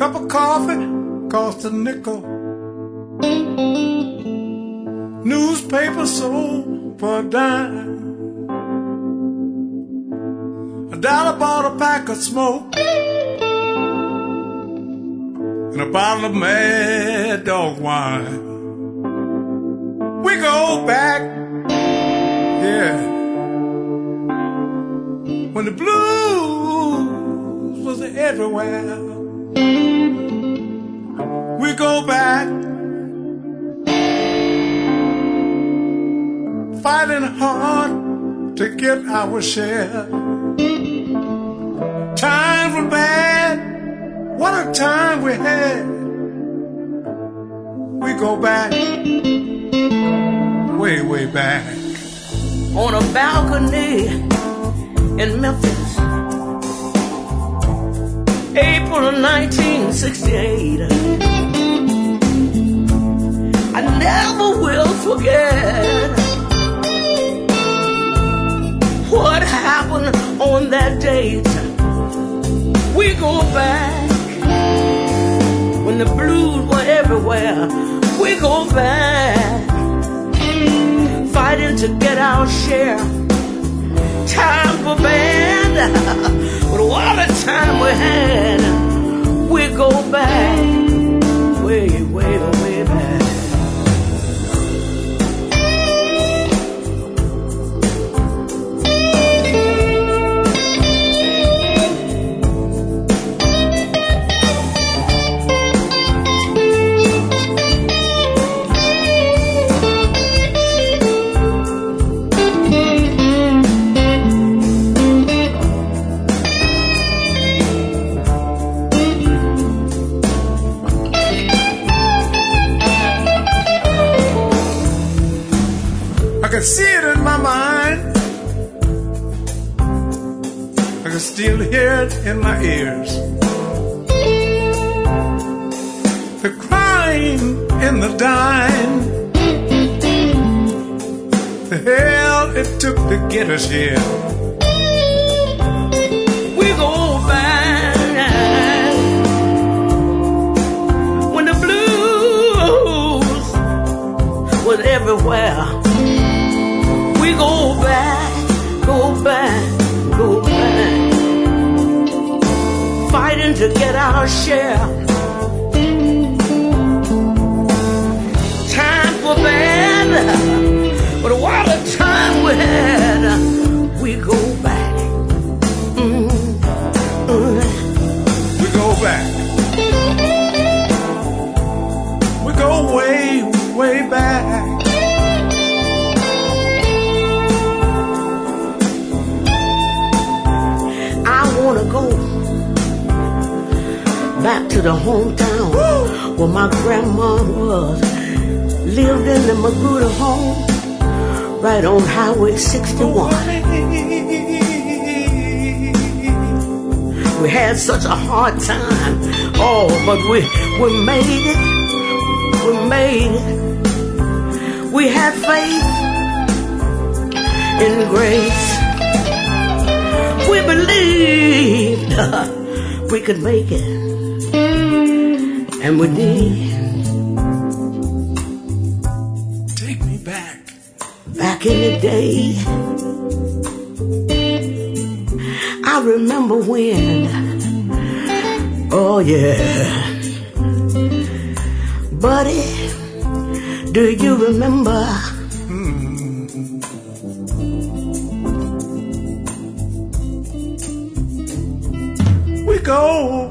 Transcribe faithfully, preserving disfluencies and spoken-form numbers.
Cup of coffee cost a nickel. Newspaper sold for a dime. A dollar bought a pack of smoke and a bottle of Mad Dog wine. We go back, yeah, when the blues was everywhere. We go back, fighting hard to get our share. Times were bad, what a time we had. We go back, way, way back. On a balcony in Memphis, April of nineteen sixty-eight. I never will forget what happened on that date. We go back when the blues were everywhere. We go back, fighting to get our share. Times were bad, but what a time we had. We go back, way, way, way back. I can see it in my mind. I can still hear it in my ears. The crying and the dying. The hell it took to get us here. We go back when the blues was everywhere. We go back, go back, go back, fighting to get our share. Times were bad, but what a time we had. We go back, mm, mm. We go back. We go way, way back. I wanna go back to the hometown. Woo! Where my grandma was. Lived in the Magruder home, right on Highway sixty-one. We had such a hard time, oh, but we, we made it, we made it. We had faith in grace. We believed uh, we could make it, and we did. Take me back. Back in the day, I remember when, oh yeah, buddy, do you remember? We go